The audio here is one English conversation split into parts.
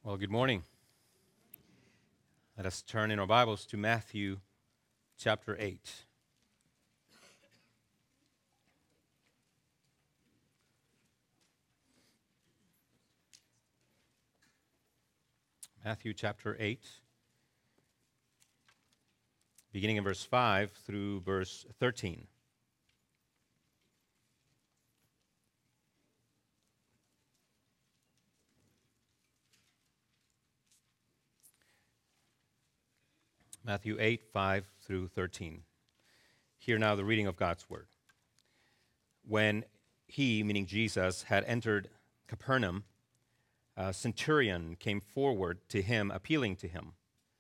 Well, good morning. Let us turn in our Bibles to Matthew chapter 8. Matthew chapter 8, beginning in verse 5 through verse 13. Matthew 8, 5 through 13. Hear now the reading of God's word. When he, meaning Jesus, had entered Capernaum, a centurion came forward to him, appealing to him,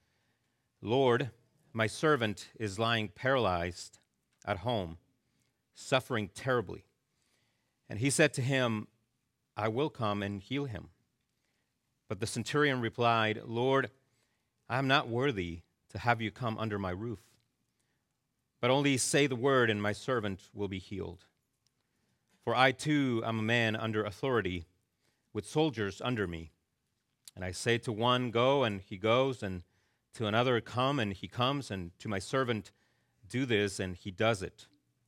"Lord, my servant is lying paralyzed at home, suffering terribly." And he said to him, "I will come and heal him." But the centurion replied, "Lord, I am not worthy to have you come under my roof, but only say the word and my servant will be healed. For I too am a man under authority, with soldiers under me. And I say to one, 'Go,' and he goes, and to another, 'Come,' and he comes, and to my servant, 'Do this,' and he does it."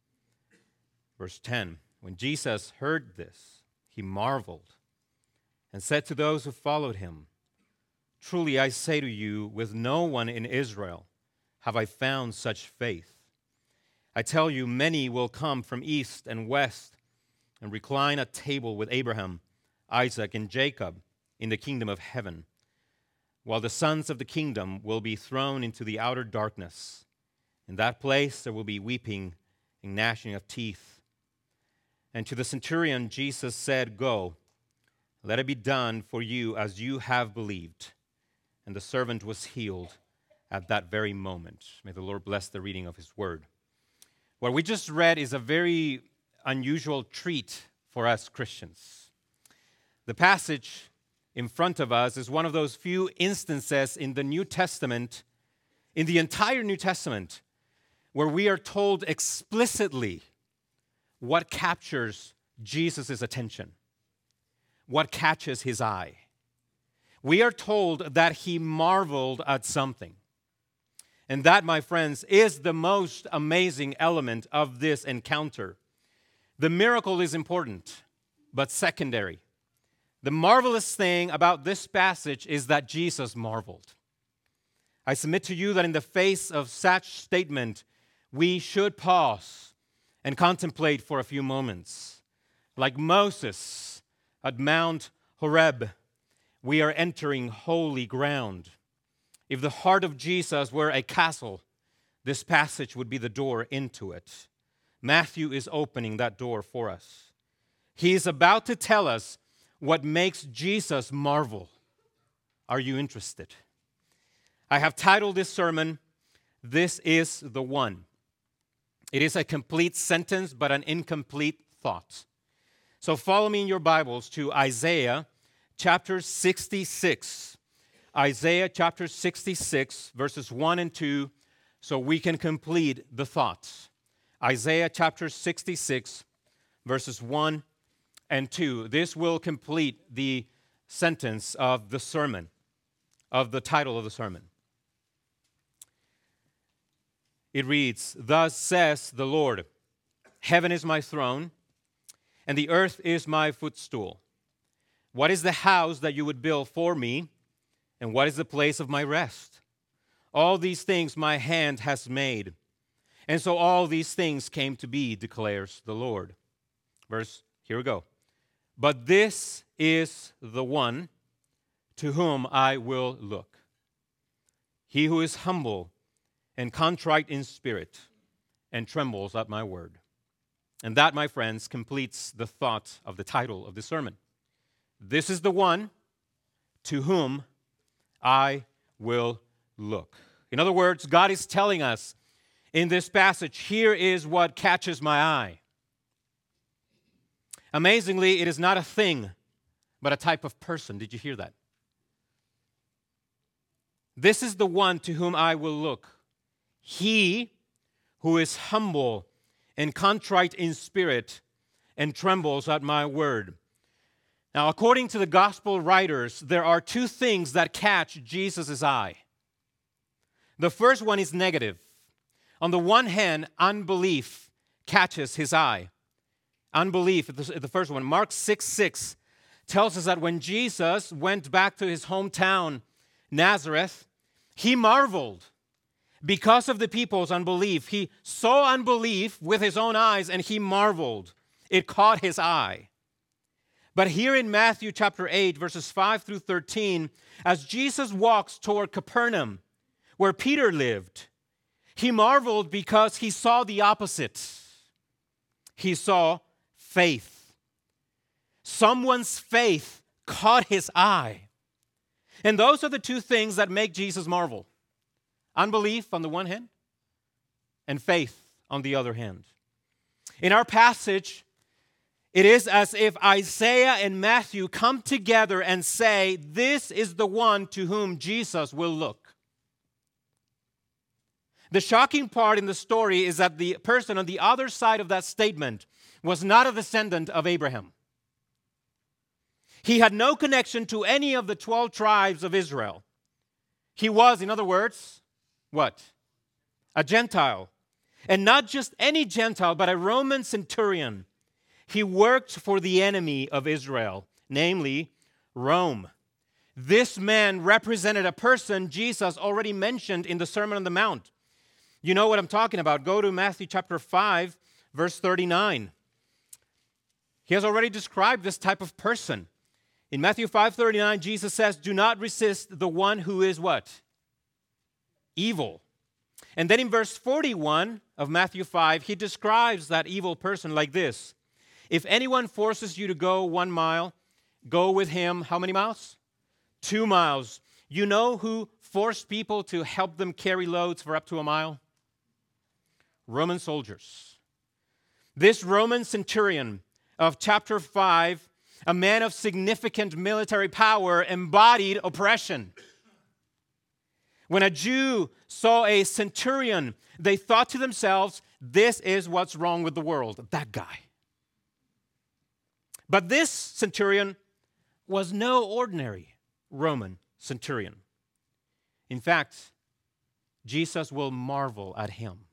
Verse 10, when Jesus heard this, he marveled and said to those who followed him, "Truly I say to you, with no one in Israel have I found such faith. I tell you, many will come from east and west and recline at table with Abraham, Isaac, and Jacob in the kingdom of heaven, while the sons of the kingdom will be thrown into the outer darkness. In that place there will be weeping and gnashing of teeth." And to the centurion Jesus said, "Go, let it be done for you as you have believed." And the servant was healed at that very moment. May the Lord bless the reading of his word. What we just read is a very unusual treat for us Christians. The passage in front of us is one of those few instances in the New Testament, in the entire New Testament, where we are told explicitly what captures Jesus' attention, what catches his eye. We are told that he marveled at something. And that, my friends, is the most amazing element of this encounter. The miracle is important, but secondary. The marvelous thing about this passage is that Jesus marveled. I submit to you that in the face of such statement, we should pause and contemplate for a few moments. Like Moses at Mount Horeb, we are entering holy ground. If the heart of Jesus were a castle, this passage would be the door into it. Matthew is opening that door for us. He is about to tell us what makes Jesus marvel. Are you interested? I have titled this sermon, "This is the One." It is a complete sentence, but an incomplete thought. So follow me in your Bibles to Isaiah chapter 66. Isaiah chapter 66, verses 1 and 2, so we can complete the thoughts. Isaiah chapter 66, verses 1 and 2. This will complete the sentence of the sermon, of the title of the sermon. It reads, "Thus says the Lord, heaven is my throne, and the earth is my footstool. What is the house that you would build for me, and what is the place of my rest? All these things my hand has made, and so all these things came to be, declares the Lord." Here we go. "But this is the one to whom I will look, he who is humble and contrite in spirit and trembles at my word." And that, my friends, completes the thought of the title of the sermon. This is the one to whom I will look. In other words, God is telling us in this passage, here is what catches my eye. Amazingly, it is not a thing, but a type of person. Did you hear that? This is the one to whom I will look. He who is humble and contrite in spirit and trembles at my word. Now, according to the gospel writers, there are two things that catch Jesus' eye. The first one is negative. On the one hand, unbelief catches his eye. Unbelief, the first one. Mark 6:6 tells us that when Jesus went back to his hometown, Nazareth, he marveled because of the people's unbelief. He saw unbelief with his own eyes and he marveled. It caught his eye. But here in Matthew chapter 8, verses 5 through 13, as Jesus walks toward Capernaum, where Peter lived, he marveled because he saw the opposite. He saw faith. Someone's faith caught his eye. And those are the two things that make Jesus marvel. Unbelief on the one hand, and faith on the other hand. In our passage, it is as if Isaiah and Matthew come together and say, this is the one to whom Jesus will look. The shocking part in the story is that the person on the other side of that statement was not a descendant of Abraham. He had no connection to any of the 12 tribes of Israel. He was, in other words, what? A Gentile. And not just any Gentile, but a Roman centurion. He worked for the enemy of Israel, namely Rome. This man represented a person Jesus already mentioned in the Sermon on the Mount. You know what I'm talking about. Go to Matthew chapter 5, verse 39. He has already described this type of person. In Matthew 5:39, Jesus says, do not resist the one who is what? Evil. And then in verse 41 of Matthew 5, he describes that evil person like this. If anyone forces you to go 1 mile, go with him how many miles? 2 miles. You know who forced people to help them carry loads for up to a mile? Roman soldiers. This Roman centurion of chapter 5, a man of significant military power, embodied oppression. When a Jew saw a centurion, they thought to themselves, this is what's wrong with the world, that guy. But this centurion was no ordinary Roman centurion. In fact, Jesus will marvel at him.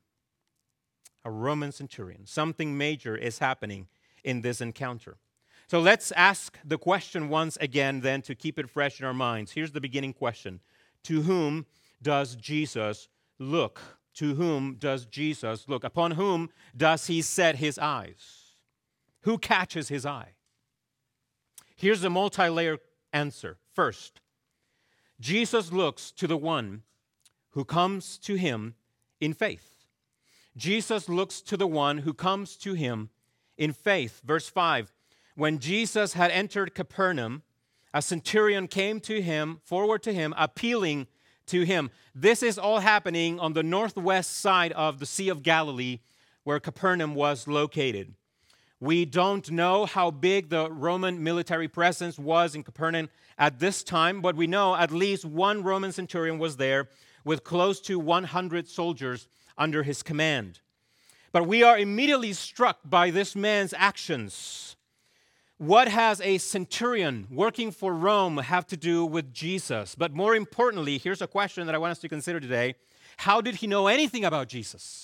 A Roman centurion. Something major is happening in this encounter. So let's ask the question once again then to keep it fresh in our minds. Here's the beginning question. To whom does Jesus look? To whom does Jesus look? Upon whom does he set his eyes? Who catches his eye? Here's the multi-layered answer. First, Jesus looks to the one who comes to him in faith. Jesus looks to the one who comes to him in faith. Verse 5, when Jesus had entered Capernaum, a centurion came to him, forward to him, appealing to him. This is all happening on the northwest side of the Sea of Galilee, where Capernaum was located. We don't know how big the Roman military presence was in Capernaum at this time, but we know at least one Roman centurion was there with close to 100 soldiers under his command. But we are immediately struck by this man's actions. What has a centurion working for Rome have to do with Jesus? But more importantly, here's a question that I want us to consider today. How did he know anything about Jesus?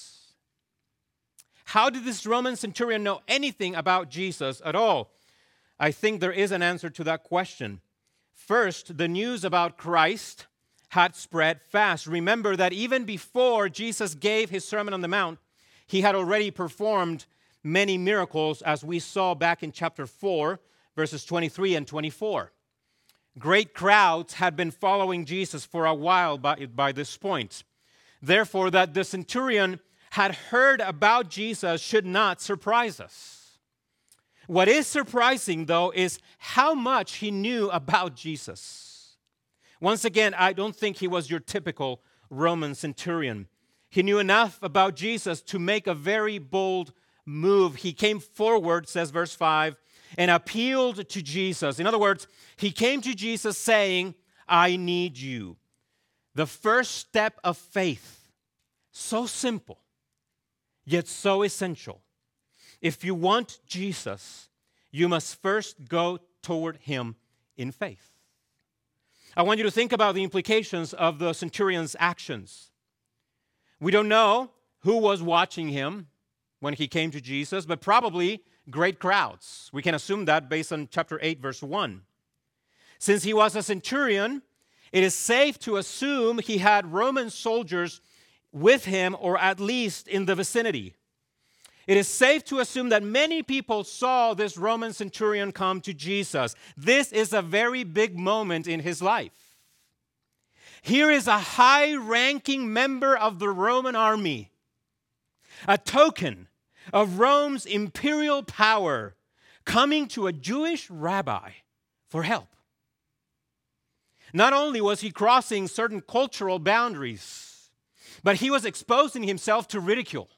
How did this Roman centurion know anything about Jesus at all? I think there is an answer to that question. First, the news about Christ had spread fast. Remember that even before Jesus gave his Sermon on the Mount, he had already performed many miracles, as we saw back in chapter 4, verses 23 and 24. Great crowds had been following Jesus for a while by this point. Therefore, that the centurion had heard about Jesus should not surprise us. What is surprising, though, is how much he knew about Jesus. Once again, I don't think he was your typical Roman centurion. He knew enough about Jesus to make a very bold move. He came forward, says verse 5, and appealed to Jesus. In other words, he came to Jesus saying, I need you. The first step of faith, so simple, yet so essential. If you want Jesus, you must first go toward him in faith. I want you to think about the implications of the centurion's actions. We don't know who was watching him when he came to Jesus, but probably great crowds. We can assume that based on chapter 8, verse 1. Since he was a centurion, it is safe to assume he had Roman soldiers with him, or at least in the vicinity. It is safe to assume that many people saw this Roman centurion come to Jesus. This is a very big moment in his life. Here is a high-ranking member of the Roman army, a token of Rome's imperial power, coming to a Jewish rabbi for help. Not only was he crossing certain cultural boundaries, but he was exposing himself to ridicule.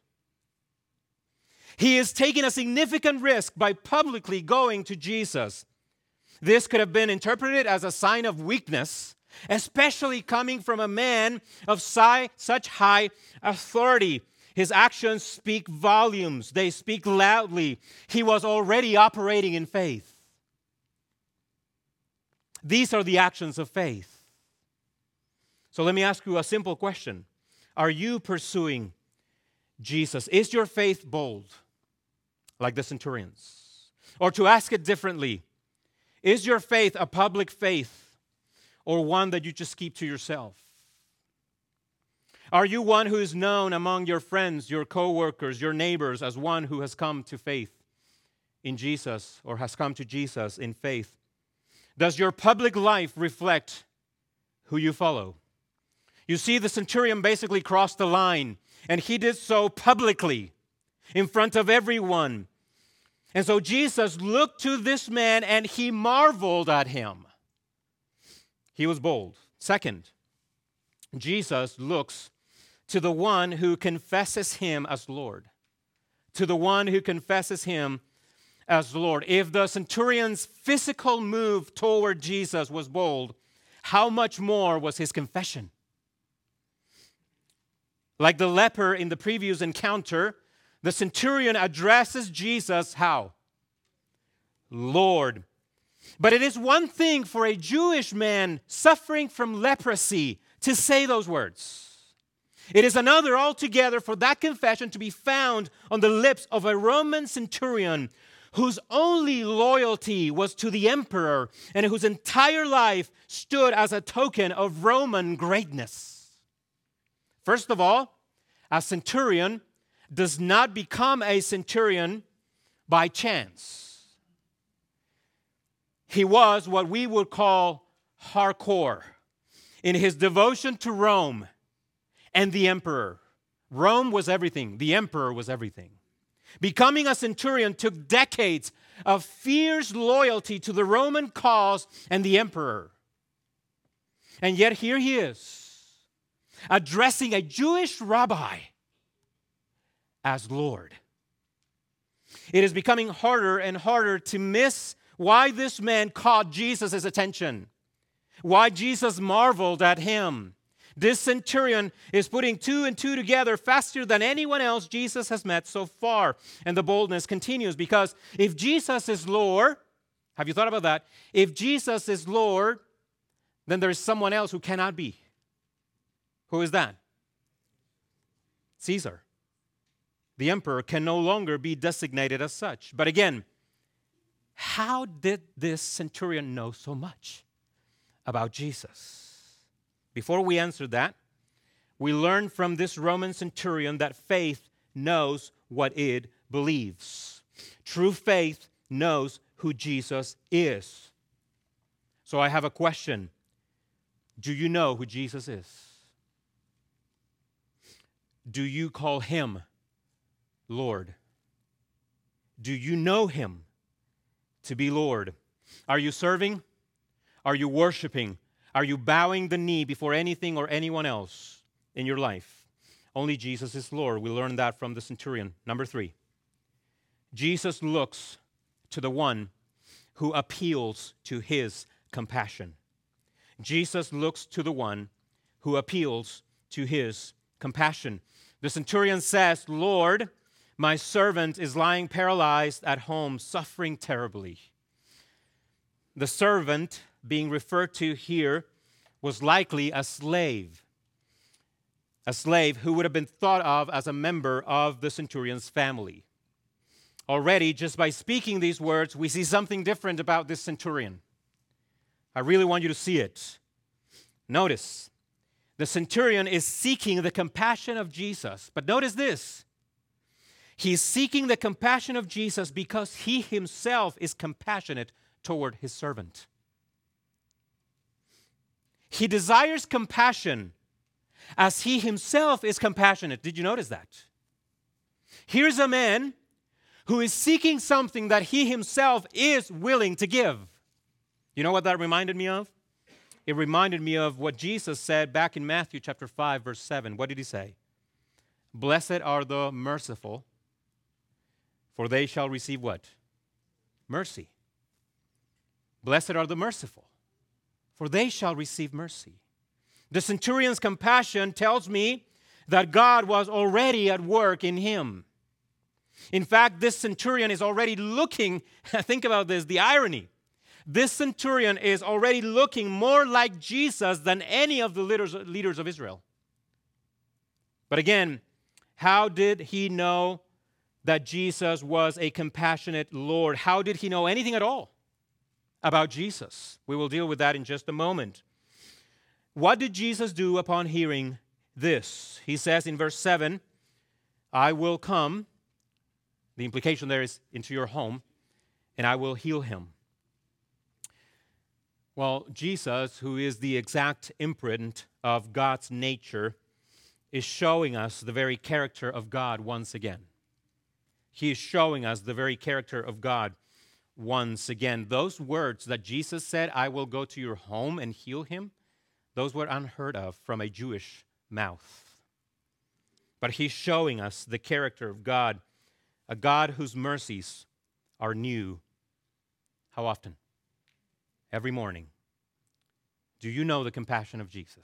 He is taking a significant risk by publicly going to Jesus. This could have been interpreted as a sign of weakness, especially coming from a man of such high authority. His actions speak volumes. They speak loudly. He was already operating in faith. These are the actions of faith. So let me ask you a simple question. Are you pursuing Jesus? Is your faith bold, like the centurions? Or to ask it differently, is your faith a public faith or one that you just keep to yourself? Are you one who is known among your friends, your co-workers, your neighbors as one who has come to faith in Jesus or has come to Jesus in faith? Does your public life reflect who you follow? You see, the centurion basically crossed the line, and he did so publicly in front of everyone. And so Jesus looked to this man and he marveled at him. He was bold. Second, Jesus looks to the one who confesses him as Lord. To the one who confesses him as Lord. If the centurion's physical move toward Jesus was bold, how much more was his confession? Like the leper in the previous encounter, the centurion addresses Jesus how? Lord. But it is one thing for a Jewish man suffering from leprosy to say those words. It is another altogether for that confession to be found on the lips of a Roman centurion whose only loyalty was to the emperor and whose entire life stood as a token of Roman greatness. First of all, a centurion does not become a centurion by chance. He was what we would call hardcore in his devotion to Rome and the emperor. Rome was everything. The emperor was everything. Becoming a centurion took decades of fierce loyalty to the Roman cause and the emperor. And yet here he is, addressing a Jewish rabbi as Lord. It is becoming harder and harder to miss why this man caught Jesus' attention, why Jesus marveled at him. This centurion is putting two and two together faster than anyone else Jesus has met so far. And the boldness continues because if Jesus is Lord, have you thought about that? If Jesus is Lord, then there is someone else who cannot be. Who is that? Caesar. The emperor can no longer be designated as such. But again, how did this centurion know so much about Jesus? Before we answer that, we learn from this Roman centurion that faith knows what it believes. True faith knows who Jesus is. So I have a question. Do you know who Jesus is? Do you call him Lord? Do you know him to be Lord? Are you serving? Are you worshiping? Are you bowing the knee before anything or anyone else in your life? Only Jesus is Lord. We learn that from the centurion. Number 3, Jesus looks to the one who appeals to his compassion. Jesus looks to the one who appeals to his compassion. The centurion says, Lord, my servant is lying paralyzed at home, suffering terribly. The servant being referred to here was likely a slave who would have been thought of as a member of the centurion's family. Already, just by speaking these words, we see something different about this centurion. I really want you to see it. Notice, the centurion is seeking the compassion of Jesus. But notice this. He's seeking the compassion of Jesus because he himself is compassionate toward his servant. He desires compassion as he himself is compassionate. Did you notice that? Here's a man who is seeking something that he himself is willing to give. You know what that reminded me of? It reminded me of what Jesus said back in Matthew chapter 5, verse 7. What did he say? Blessed are the merciful, for they shall receive what? Mercy. Blessed are the merciful, for they shall receive mercy. The centurion's compassion tells me that God was already at work in him. In fact, this centurion is already looking, think about this, the irony. This centurion is already looking more like Jesus than any of the leaders of Israel. But again, how did he know that Jesus was a compassionate Lord? How did he know anything at all about Jesus? We will deal with that in just a moment. What did Jesus do upon hearing this? He says in verse 7, I will come, the implication there is into your home, and I will heal him. Well, Jesus, who is the exact imprint of God's nature, is showing us the very character of God once again. He is showing us the very character of God once again. Those words that Jesus said, I will go to your home and heal him, those were unheard of from a Jewish mouth. But he's showing us the character of God, a God whose mercies are new. How often? Every morning. Do you know the compassion of Jesus?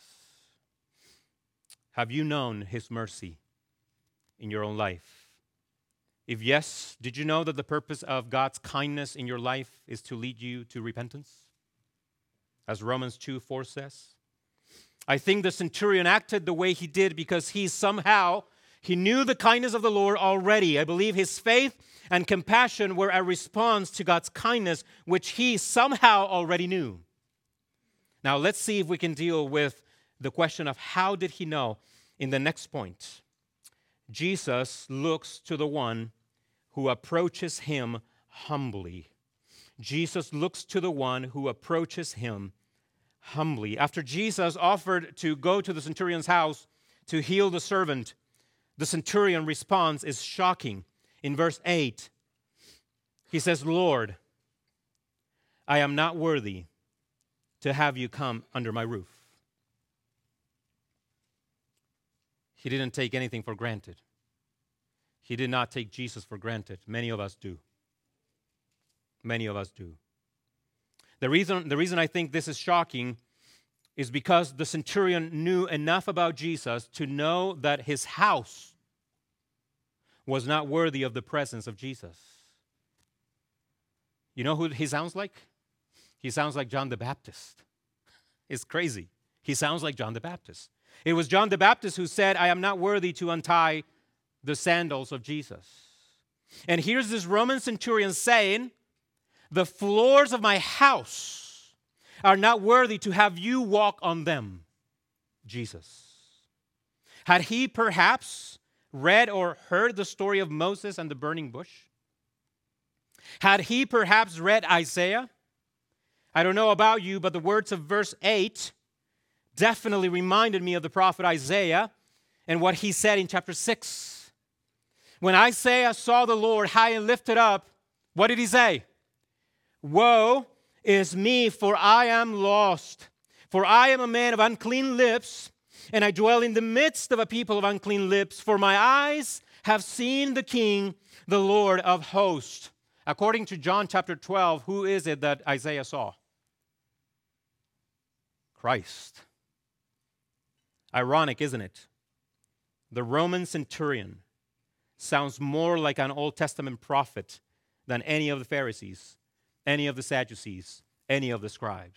Have you known his mercy in your own life? If yes, did you know that the purpose of God's kindness in your life is to lead you to repentance? As Romans 2:4 says. I think the centurion acted the way he did because he knew the kindness of the Lord already. I believe his faith and compassion were a response to God's kindness, which he somehow already knew. Now, let's see if we can deal with the question of how did he know in the next point. Jesus looks to the one who approaches him humbly. Jesus looks to the one who approaches him humbly. After Jesus offered to go to the centurion's house to heal the servant, the centurion response is shocking. In verse 8, he says, Lord, I am not worthy to have you come under my roof. He didn't take anything for granted. He did not take Jesus for granted. Many of us do. Many of us do. The reason I think this is shocking is because the centurion knew enough about Jesus to know that his house was not worthy of the presence of Jesus. You know who he sounds like? He sounds like John the Baptist. It's crazy. He sounds like John the Baptist. It was John the Baptist who said, I am not worthy to untie the sandals of Jesus. And here's this Roman centurion saying, the floors of my house are not worthy to have you walk on them, Jesus. Had he perhaps read or heard the story of Moses and the burning bush? Had he perhaps read Isaiah? I don't know about you, but the words of verse 8 definitely reminded me of the prophet Isaiah and what he said in chapter 6. When Isaiah saw the Lord high and lifted up, what did he say? Woe is me, for I am lost. For I am a man of unclean lips, and I dwell in the midst of a people of unclean lips. For my eyes have seen the King, the Lord of hosts. According to John chapter 12, who is it that Isaiah saw? Christ. Ironic, isn't it? The Roman centurion sounds more like an Old Testament prophet than any of the Pharisees, any of the Sadducees, any of the scribes.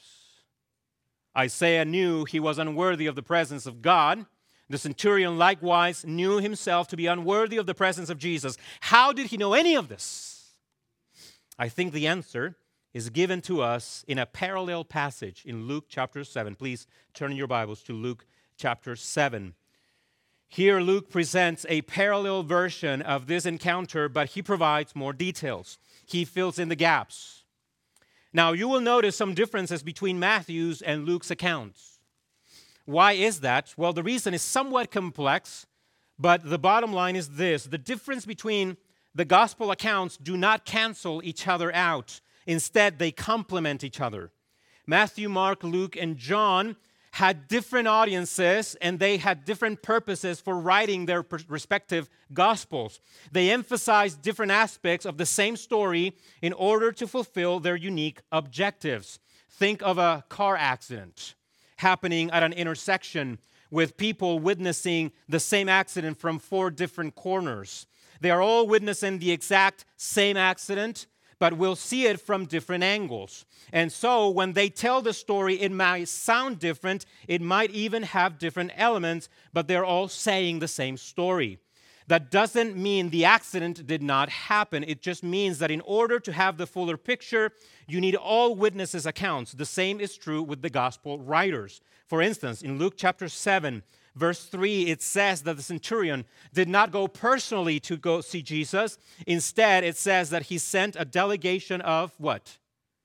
Isaiah knew he was unworthy of the presence of God. The centurion likewise knew himself to be unworthy of the presence of Jesus. How did he know any of this? I think the answer is given to us in a parallel passage in Luke chapter 7. Please turn in your Bibles to Luke chapter 7. Here Luke presents a parallel version of this encounter, but he provides more details. He fills in the gaps. Now, you will notice some differences between Matthew's and Luke's accounts. Why is that? Well, the reason is somewhat complex, but the bottom line is this. The difference between the gospel accounts do not cancel each other out. Instead, they complement each other. Matthew, Mark, Luke, and John had different audiences, and they had different purposes for writing their respective gospels. They emphasized different aspects of the same story in order to fulfill their unique objectives. Think of a car accident happening at an intersection with people witnessing the same accident from 4 different corners. They are all witnessing the exact same accident, but we'll see it from different angles. And so when they tell the story, it might sound different. It might even have different elements, but they're all saying the same story. That doesn't mean the accident did not happen. It just means that in order to have the fuller picture, you need all witnesses' accounts. The same is true with the gospel writers. For instance, in Luke chapter 7, verse 3, it says that the centurion did not go personally to go see Jesus. Instead, it says that he sent a delegation of what?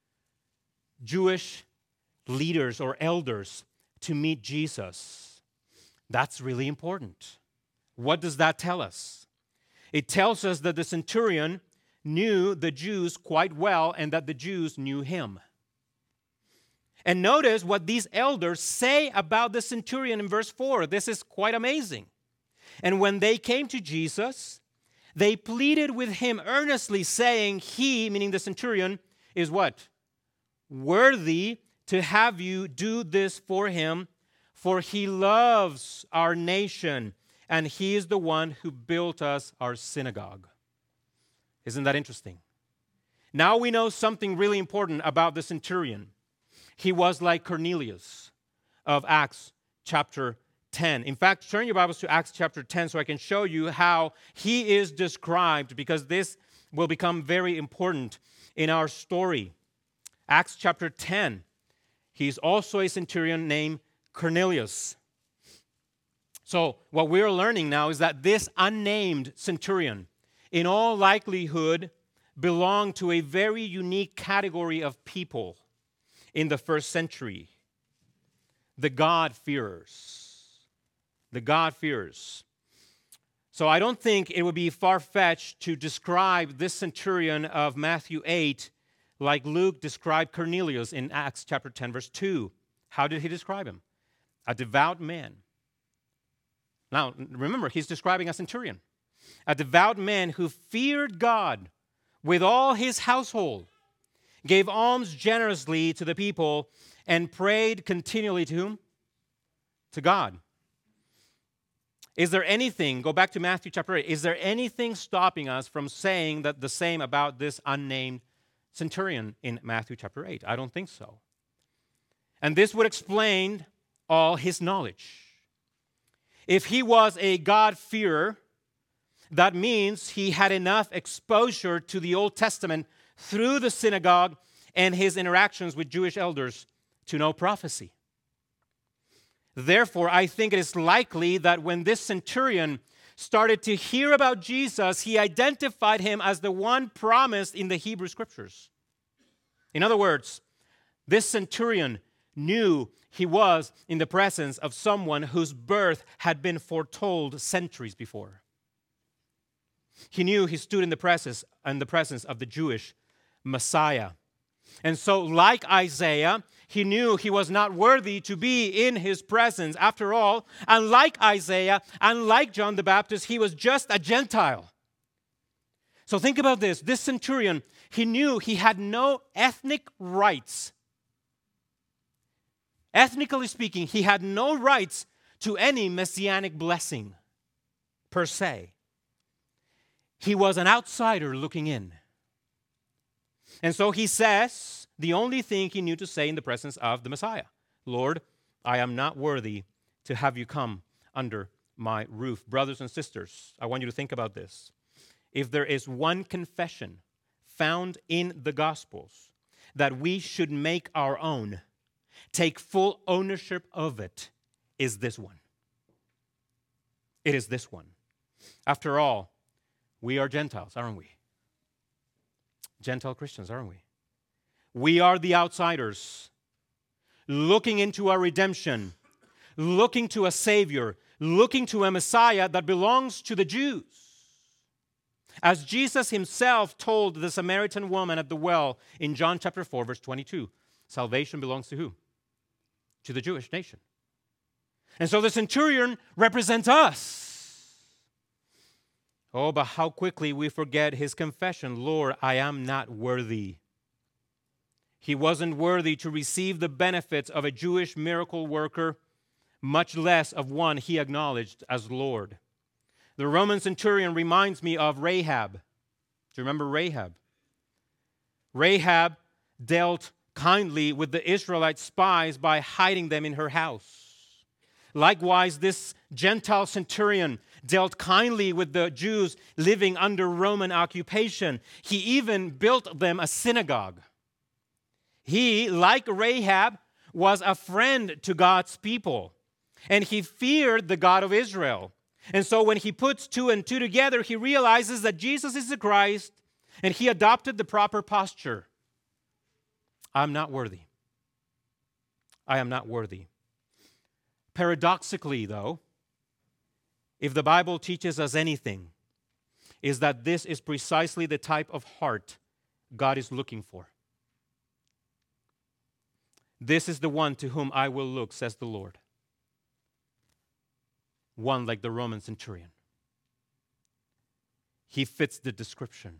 Jewish leaders or elders to meet Jesus. That's really important. What does that tell us? It tells us that the centurion knew the Jews quite well and that the Jews knew him. And notice what these elders say about the centurion in verse 4. This is quite amazing. And when they came to Jesus, they pleaded with him earnestly, saying, he, meaning the centurion, is what? Worthy to have you do this for him, for he loves our nation, and he is the one who built us our synagogue. Isn't that interesting? Now we know something really important about the centurion. He was like Cornelius of Acts chapter 10. In fact, turn your Bibles to Acts chapter 10 so I can show you how he is described, because this will become very important in our story. Acts chapter 10. He's also a centurion named Cornelius. So what we're learning now is that this unnamed centurion, in all likelihood, belonged to a very unique category of people in the first century. The God-fearers. The God-fearers. So I don't think it would be far-fetched to describe this centurion of Matthew 8 like Luke described Cornelius in Acts chapter 10, verse 2. How did he describe him? A devout man. Now, remember, he's describing a centurion. A devout man who feared God with all his household, gave alms generously to the people, and prayed continually to whom? To God. Is there anything, go back to Matthew chapter 8, is there anything stopping us from saying that the same about this unnamed centurion in Matthew chapter 8? I don't think so. And this would explain all his knowledge. If he was a God-fearer, that means he had enough exposure to the Old Testament through the synagogue and his interactions with Jewish elders to know prophecy. Therefore, I think it is likely that when this centurion started to hear about Jesus, he identified him as the one promised in the Hebrew Scriptures. In other words, this centurion knew he was in the presence of someone whose birth had been foretold centuries before. He knew he stood in the presence of the Jewish Messiah. And so, like Isaiah, he knew he was not worthy to be in his presence. After all, unlike Isaiah, unlike John the Baptist, he was just a Gentile. So think about this. This centurion, he knew he had no ethnic rights. Ethnically speaking, he had no rights to any messianic blessing per se. He was an outsider looking in. And so he says the only thing he knew to say in the presence of the Messiah. Lord, I am not worthy to have you come under my roof. Brothers and sisters, I want you to think about this. If there is one confession found in the Gospels that we should make our own, take full ownership of it, is this one. It is this one. After all, we are Gentiles, aren't we? Gentile Christians, aren't we? We are the outsiders, looking into our redemption, looking to a Savior, looking to a Messiah that belongs to the Jews. As Jesus himself told the Samaritan woman at the well in John chapter 4, verse 22, salvation belongs to who? To the Jewish nation. And so the centurion represents us. Oh, but how quickly we forget his confession, Lord, I am not worthy. He wasn't worthy to receive the benefits of a Jewish miracle worker, much less of one he acknowledged as Lord. The Roman centurion reminds me of Rahab. Do you remember Rahab? Rahab dealt kindly with the Israelite spies by hiding them in her house. Likewise, this Gentile centurion dealt kindly with the Jews living under Roman occupation. He even built them a synagogue. He, like Rahab, was a friend to God's people, and he feared the God of Israel. And so when he puts two and two together, he realizes that Jesus is the Christ, and he adopted the proper posture. I'm not worthy. I am not worthy. Paradoxically, though, if the Bible teaches us anything, is that this is precisely the type of heart God is looking for. This is the one to whom I will look, says the Lord. One like the Roman centurion. He fits the description.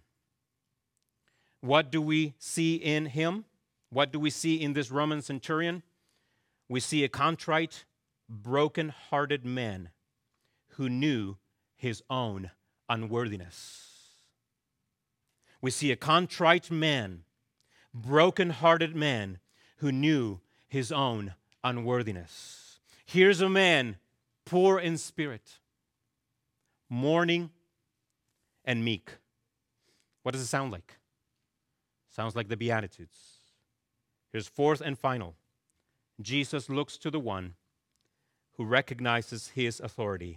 What do we see in him? What do we see in this Roman centurion? We see a contrite, broken-hearted man who knew his own unworthiness. We see a contrite man, broken-hearted man who knew his own unworthiness. Here's a man poor in spirit, mourning and meek. What does it sound like? Sounds like the Beatitudes. Here's fourth and final. Jesus looks to the one who recognizes his authority.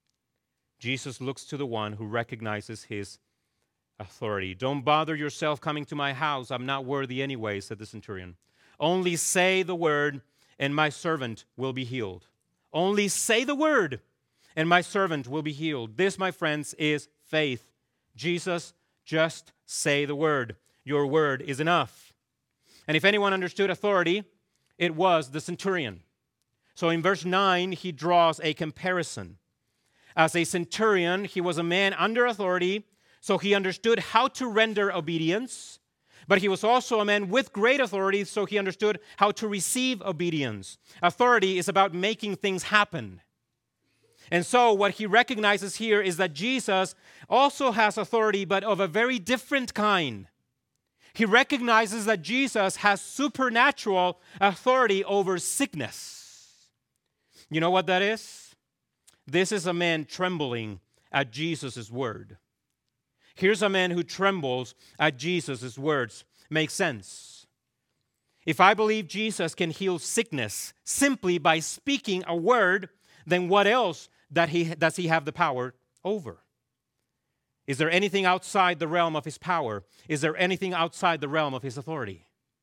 Jesus looks to the one who recognizes his authority. Don't bother yourself coming to my house. I'm not worthy anyway, said the centurion. Only say the word, and my servant will be healed. Only say the word, and my servant will be healed. This, my friends, is faith. Jesus, just say the word. Your word is enough. And if anyone understood authority, it was the centurion. So in verse 9, he draws a comparison. As a centurion, he was a man under authority, so he understood how to render obedience. But he was also a man with great authority, so he understood how to receive obedience. Authority is about making things happen. And so what he recognizes here is that Jesus also has authority, but of a very different kind. He recognizes that Jesus has supernatural authority over sickness. You know what that is? This is a man trembling at Jesus' word. Here's a man who trembles at Jesus' words. Makes sense. If I believe Jesus can heal sickness simply by speaking a word, then what else does he have the power over? Is there anything outside the realm of his power? Is there anything outside the realm of his authority?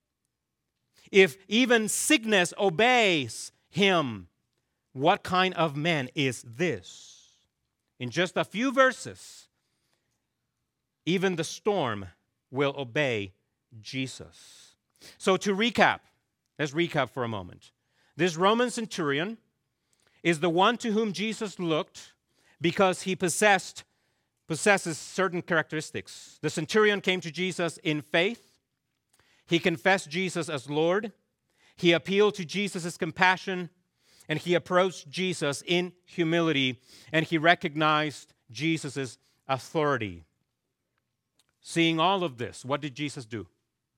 If even sickness obeys him, what kind of man is this? In just a few verses, even the storm will obey Jesus. So to recap, let's recap for a moment. This Roman centurion is the one to whom Jesus looked because he possesses certain characteristics. The centurion came to Jesus in faith. He confessed Jesus as Lord. He appealed to Jesus' compassion, and he approached Jesus in humility, and he recognized Jesus' authority. Seeing all of this, what did Jesus do?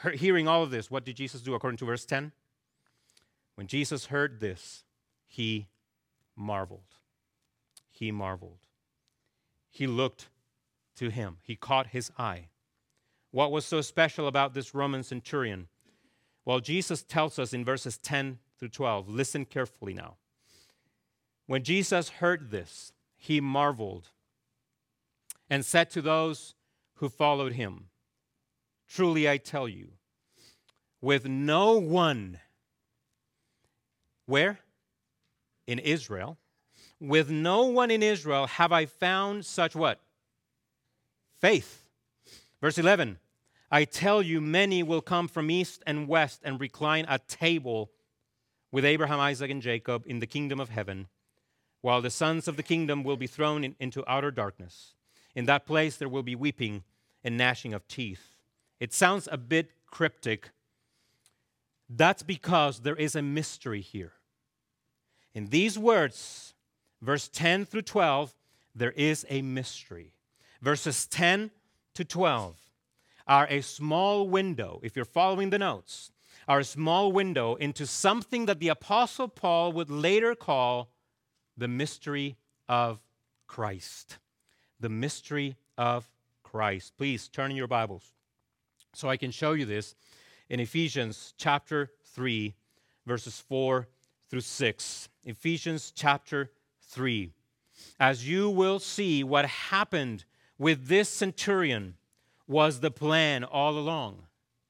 hearing all of this, what did Jesus do according to verse 10? When Jesus heard this, he marveled. He marveled. He looked to him. He caught his eye. What was so special about this Roman centurion? Well, Jesus tells us in verses 10 through 12. Listen carefully now. When Jesus heard this, he marveled and said to those who followed him, "Truly I tell you, with no one," where? In Israel. "With no one in Israel have I found such" what? Faith. Verse 11, "I tell you, many will come from east and west and recline at table with Abraham, Isaac, and Jacob in the kingdom of heaven, while the sons of the kingdom will be thrown into outer darkness. In that place there will be weeping and gnashing of teeth." It sounds a bit cryptic. That's because there is a mystery here. In these words, verse 10 through 12, there is a mystery. Verses 10 to 12 are a small window, if you're following the notes, are a small window into something that the Apostle Paul would later call the mystery of Christ. The mystery of Christ. Please turn in your Bibles so I can show you this in Ephesians chapter 3, verses 4 through 6. Ephesians chapter 3. As you will see, what happened with this centurion was the plan all along.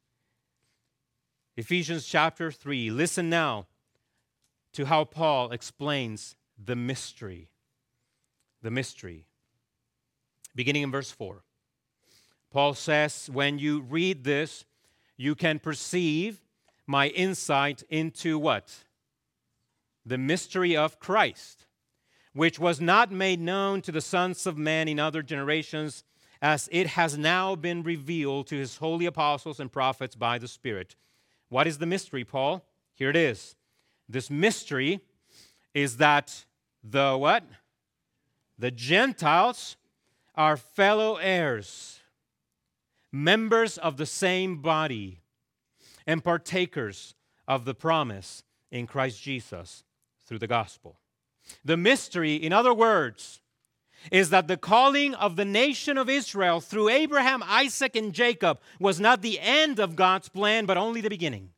Ephesians chapter 3. Listen now to how Paul explains the mystery. The mystery. Beginning in verse 4. Paul says, "When you read this, you can perceive my insight into" what? "The mystery of Christ, which was not made known to the sons of men in other generations, as it has now been revealed to his holy apostles and prophets by the Spirit." What is the mystery, Paul? Here it is. This mystery is that the what? The Gentiles are fellow heirs, members of the same body, and partakers of the promise in Christ Jesus through the gospel. The mystery, in other words, is that the calling of the nation of Israel through Abraham, Isaac, and Jacob was not the end of God's plan, but only the beginning.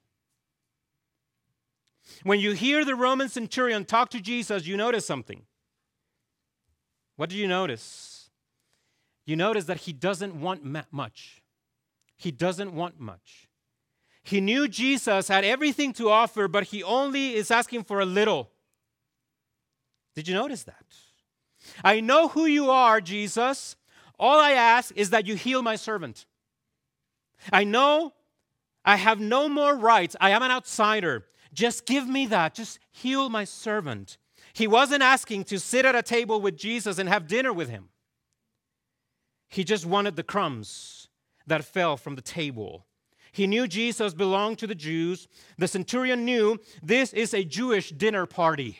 When you hear the Roman centurion talk to Jesus, you notice something. What do you notice? You notice that he doesn't want much. He doesn't want much. He knew Jesus had everything to offer, but he only is asking for a little. Did you notice that? "I know who you are, Jesus. All I ask is that you heal my servant. I know I have no more rights. I am an outsider. Just give me that. Just heal my servant." He wasn't asking to sit at a table with Jesus and have dinner with him. He just wanted the crumbs that fell from the table. He knew Jesus belonged to the Jews. The centurion knew this is a Jewish dinner party.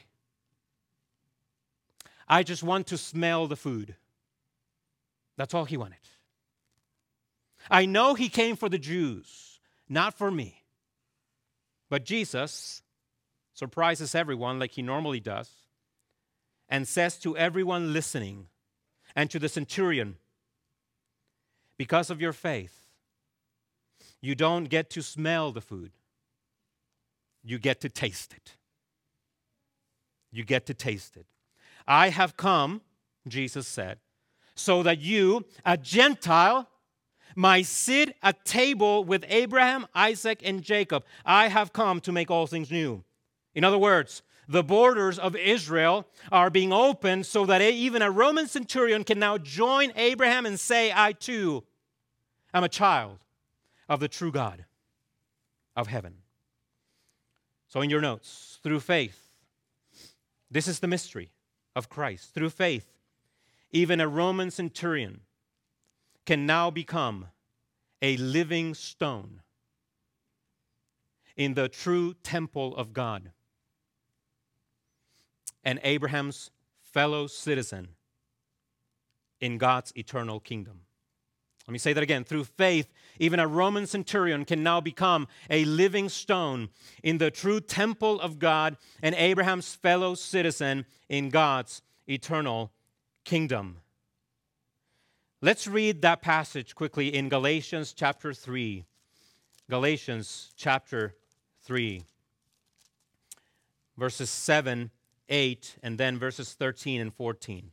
I just want to smell the food. That's all he wanted. I know he came for the Jews, not for me. But Jesus surprises everyone like he normally does and says to everyone listening and to the centurion, "Because of your faith, you don't get to smell the food. You get to taste it. You get to taste it. I have come," Jesus said, "so that you, a Gentile, might sit at table with Abraham, Isaac, and Jacob. I have come to make all things new." In other words, the borders of Israel are being opened so that even a Roman centurion can now join Abraham and say, "I too am a child of the true God of heaven." So in your notes, through faith, this is the mystery of Christ. Through faith, even a Roman centurion can now become a living stone in the true temple of God and Abraham's fellow citizen in God's eternal kingdom. Let me say that again. Through faith, even a Roman centurion can now become a living stone in the true temple of God and Abraham's fellow citizen in God's eternal kingdom. Let's read that passage quickly in Galatians chapter 3. Galatians chapter 3, verses 7, 8, and then verses 13 and 14.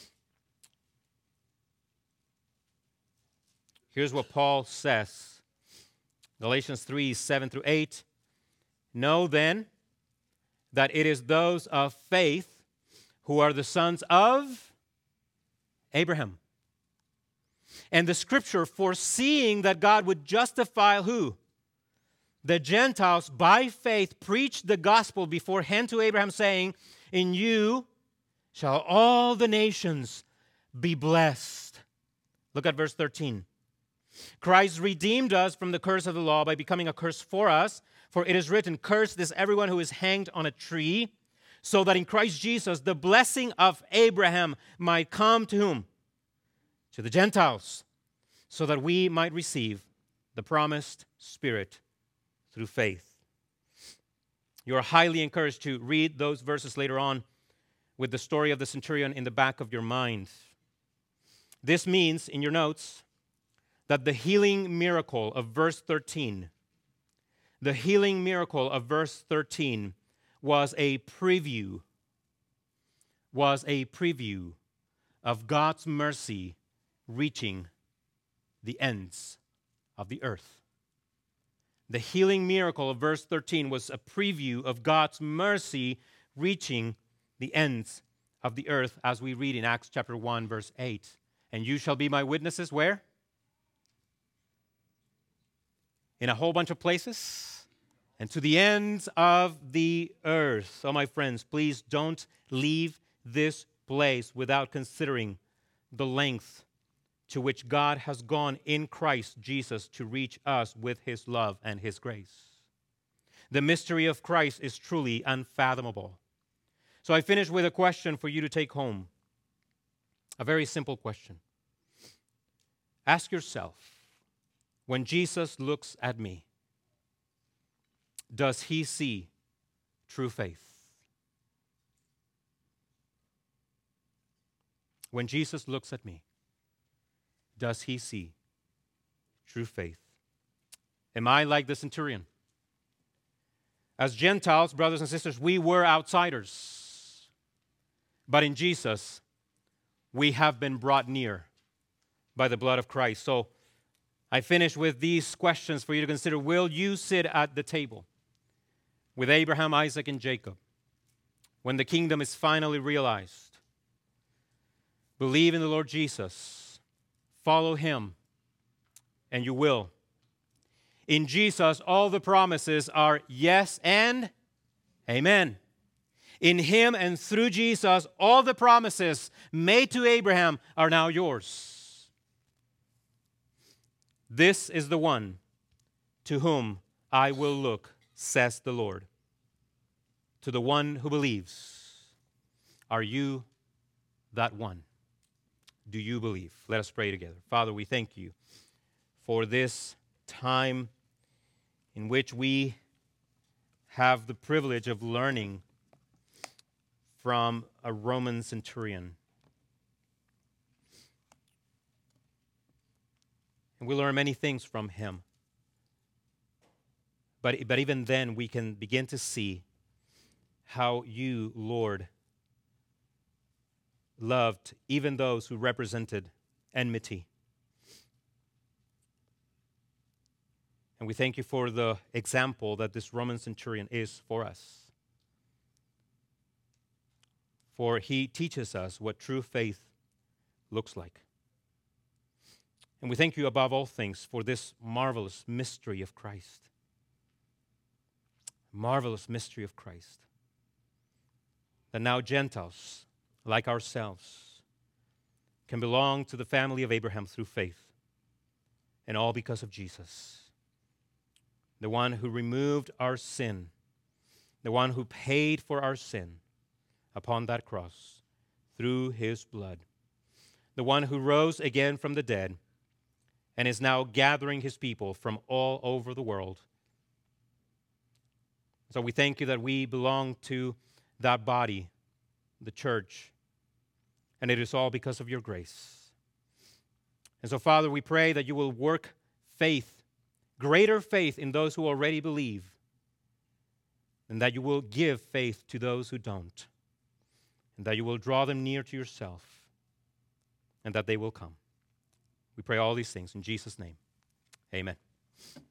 Here's what Paul says. Galatians 3, 7 through 8. Know then that it is those of faith who are the sons of Abraham. And the scripture, foreseeing that God would justify who? The Gentiles by faith preached the gospel beforehand to Abraham, saying, in you shall all the nations be blessed. Look at verse 13. Christ redeemed us from the curse of the law by becoming a curse for us. For it is written, cursed is everyone who is hanged on a tree, so that in Christ Jesus the blessing of Abraham might come to whom? To the Gentiles, so that we might receive the promised Spirit through faith. You are highly encouraged to read those verses later on with the story of the centurion in the back of your mind. This means, in your notes, that the healing miracle of verse 13, was a preview of God's mercy reaching the ends of the earth. The healing miracle of verse 13 was a preview of God's mercy reaching the ends of the earth, as we read in Acts chapter 1, verse 8. And you shall be my witnesses where? In a whole bunch of places, and to the ends of the earth. So, my friends, please don't leave this place without considering the length to which God has gone in Christ Jesus to reach us with His love and His grace. The mystery of Christ is truly unfathomable. So I finish with a question for you to take home. A very simple question. Ask yourself, when Jesus looks at me, does He see true faith? When Jesus looks at me, does He see true faith? Am I like the centurion? As Gentiles, brothers and sisters, we were outsiders. But in Jesus, we have been brought near by the blood of Christ. So I finish with these questions for you to consider. Will you sit at the table with Abraham, Isaac, and Jacob when the kingdom is finally realized? Believe in the Lord Jesus. Follow Him, and you will. In Jesus, all the promises are yes and amen. In Him and through Jesus, all the promises made to Abraham are now yours. This is the one to whom I will look, says the Lord. To the one who believes. Are you that one? Do you believe? Let us pray together. Father, we thank you for this time in which we have the privilege of learning from a Roman centurion. And we learn many things from him. But even then, we can begin to see how you, Lord, loved even those who represented enmity. And we thank you for the example that this Roman centurion is for us. For he teaches us what true faith looks like. And we thank you above all things for this marvelous mystery of Christ. Marvelous mystery of Christ. That now Gentiles, like ourselves, can belong to the family of Abraham through faith. And all because of Jesus. The one who removed our sin. The one who paid for our sin upon that cross through his blood. The one who rose again from the dead and is now gathering his people from all over the world. So we thank you that we belong to that body, the church, and it is all because of your grace. And so, Father, we pray that you will work faith, greater faith in those who already believe, and that you will give faith to those who don't, and that you will draw them near to yourself, and that they will come. We pray all these things in Jesus' name. Amen.